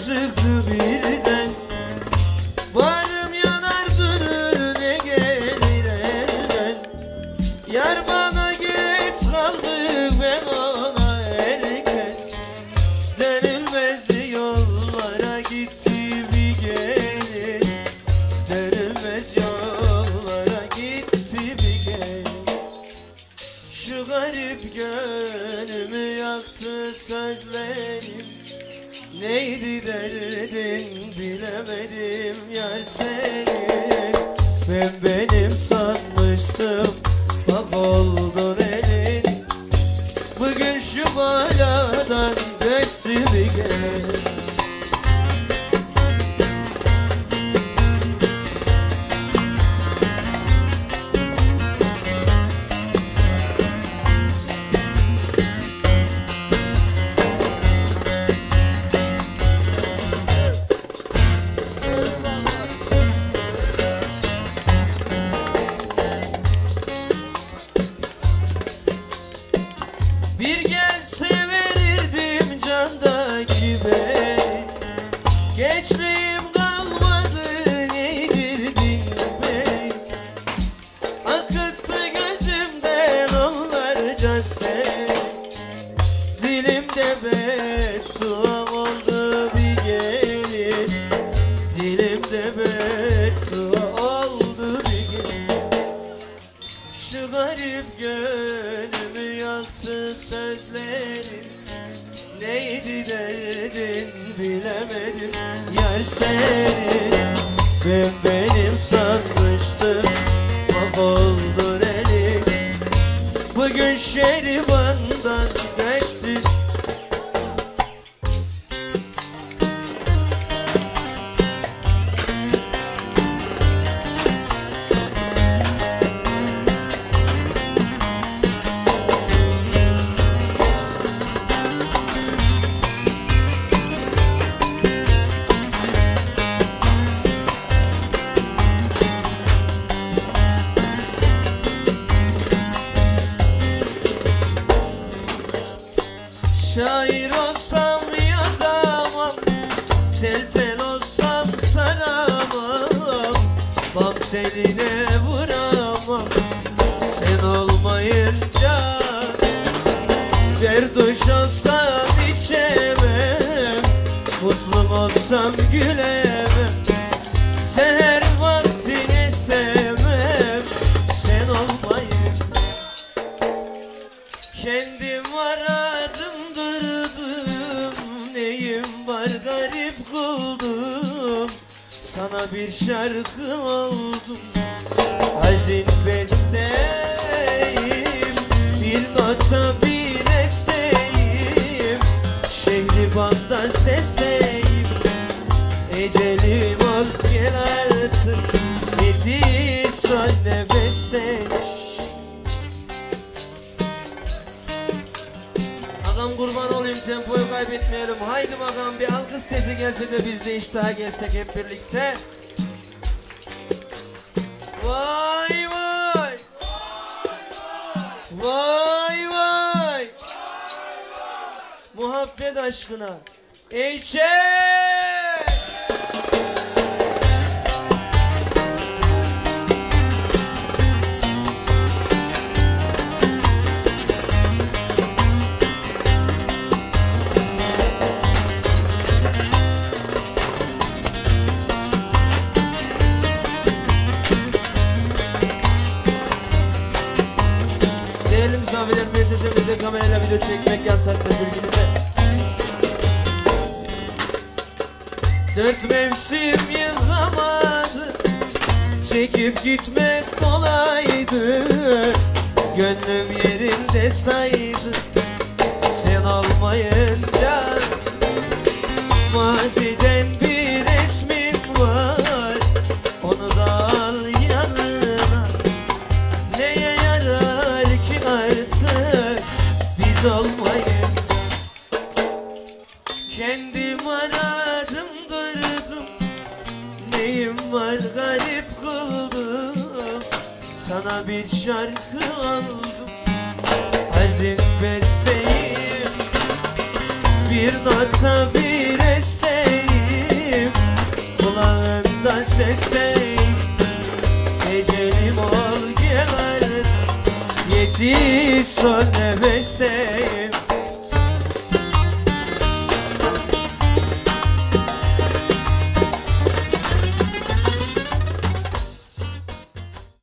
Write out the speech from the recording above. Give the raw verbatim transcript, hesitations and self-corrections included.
çıktı birden. Varım yanar durur ne gelir elden. Yar bana geç kaldı ben ona erken. Dönülmez yollara gitti bir gelir. Dönülmez yollara gitti bir gelir. Şu garip gönlümü yaktı sözlerim. Neydi derdin bilemedim yar senin. Ben benim sanmıştım bak oldun elin. Bugün şu baladan göçtü bir gel. Bir gelse verirdim candaki beni. Gençliğim kalmadı neydirdin beni. Akıttı gözümden onlarca sen. Dilimde beddua oldu bir gelin. Dilimde beddua oldu bir gelin. Şu garip gönlümü yaktı sözlerin. Neydi derdin bilemedim yar senin. Ben benim sanmıştım bak oldun elin. Bugün şeribandan geçti. Şair olsam yazamam, tel tel olsam saramam. Bam teline vuramam sen olmayınca. Derduş olsam içemem, mutlu olsam gülemem. Seher vaktini sevmem sen olmayınca. Kendim aradım durdum, neyim var garip kıldım. Sana bir şarkı oldum, hazin besteyim. Bir nota bir esteyim, Şehriban'dan sesleyim. Ecelim ol gel artık, yetiş son nefeste. Ağam kurban olayım, tempoyu kaybetmeyelim. Haydi bakalım bir alkış sesi gelse de biz de iştaha gelsek hep birlikte. Vay vay, vay vay, muhabbet aşkına ey çek. Değerli misafirler, müessesemizde kamerayla video çekmek yasaktır bilginize. Dört mevsim yıkamadı, çekip gitmek kolaydı. Gönlüm yerinde saydı sen olmayınca. Maziden bir resmin var, onu da al yanına. Neye yarar ki artık biz olmayınca. Kendim aradım durdum, neyim var garip kıldım. Sana bir şarkı oldum, hazin besteyim. Bir nota bir esteyim, son nefesteyim.